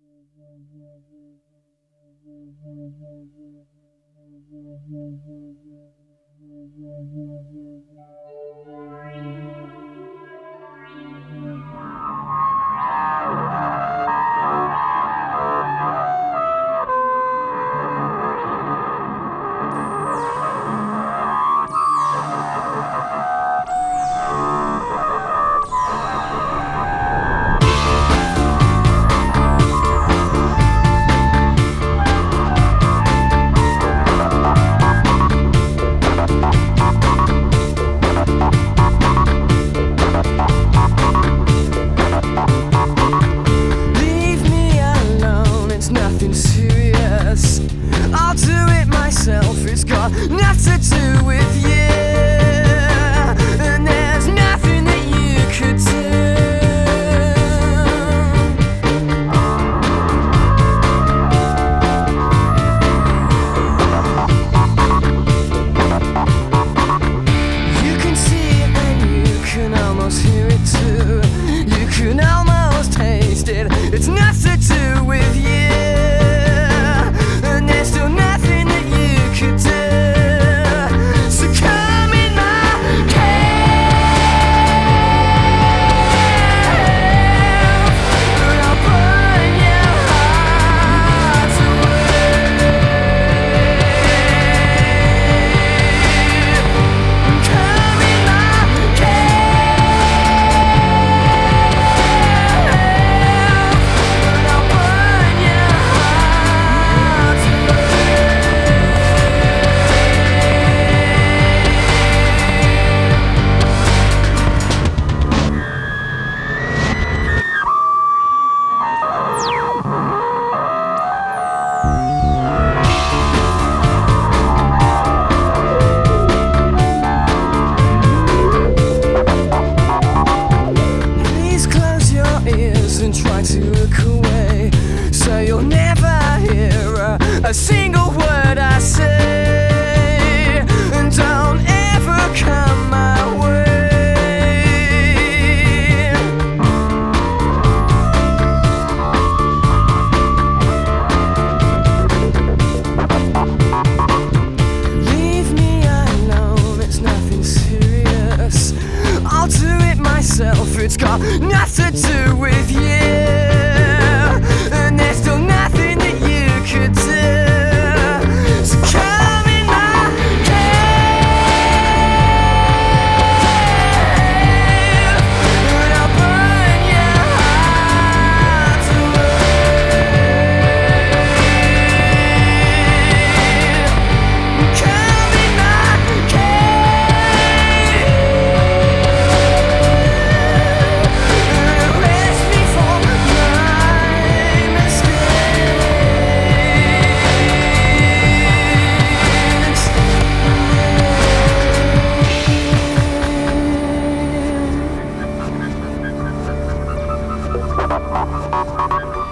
It's got nothing to do with you, and there's nothing that you could do. You can see it and you can almost hear it too. You can almost taste it. It's nothing to do with you, and there's still nothing that you could do. So come in my cave, and I'll burn your heart away. Come in my cave, and I'll burn your heart away. Please close your ears and try to look away, so you'll never hear a single word I say. And don't ever come my way. Leave me alone, it's nothing serious. I'll do it myself, it's got nothing to do with you, and there's still nothing that you could do. So come in my cave, and I'll burn your heart away. Come in my cave, and arrest me for my mistakes.